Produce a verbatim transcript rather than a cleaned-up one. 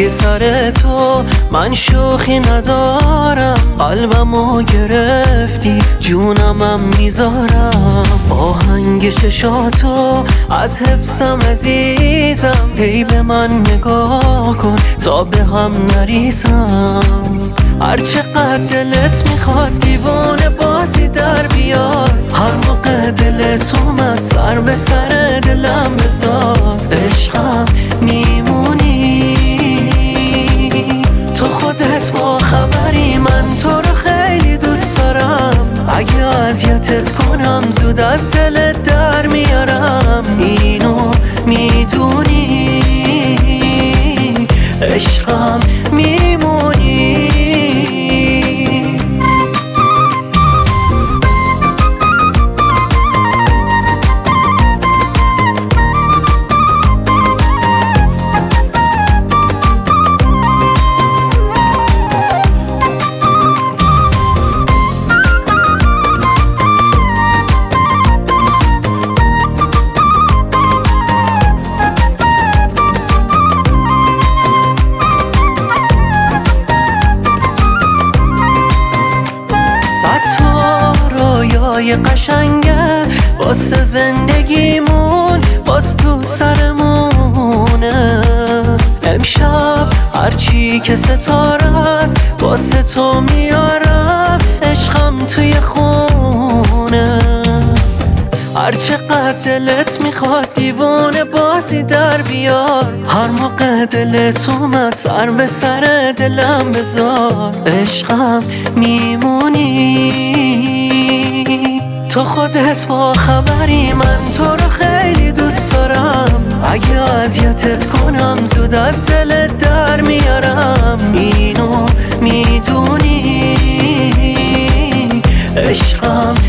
دیگه سر تو من شوخی ندارم، قلبمو گرفتی جونمم میذارم. آهنگ چشاتو از حفظم عزیزم، هی به من نگاه کن تا به هم نریزم. هر چقدر دلت میخواد دیوونه بازی در بیار، هر موقع دلت اومد سر به سر دلم بذار. عشقم میمونی تو خودت با خبری، من تو رو خیلی دوست دارم. اگه اذیتت کنم زود از دلت در میارم، اینو میدونی عشقم میمونی. رویای قشنگه واسه زندگیمون باز تو سرمونه. امشب هرچی که ستاره است واسه تو میارم، عشقم توی خونه. هر چقدر دلت میخواد دیوونه بازی در بیار، هر موقع دلت اومد سر به سر دلم بذار. عشقم میمونی تو خودت با خبری، من تو رو خیلی دوست دارم. اگه اذیتت کنم زود از دلت در میارم، اینو میدونی عشقم